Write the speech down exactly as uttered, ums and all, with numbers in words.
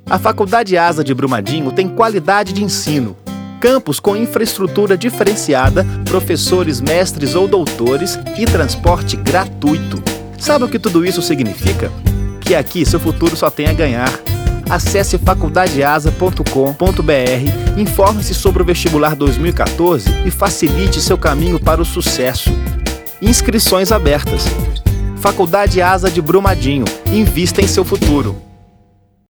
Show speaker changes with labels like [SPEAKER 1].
[SPEAKER 1] A Faculdade Asa de Brumadinho tem qualidade de ensino, campus com infraestrutura diferenciada, professores, mestres ou doutores e transporte gratuito. Sabe o que tudo isso significa? Que aqui seu futuro só tem a ganhar. Acesse faculdade asa ponto com ponto br, informe-se sobre o vestibular dois mil e quatorze e facilite seu caminho para o sucesso. Inscrições abertas. Faculdade Asa de Brumadinho. Invista em seu futuro.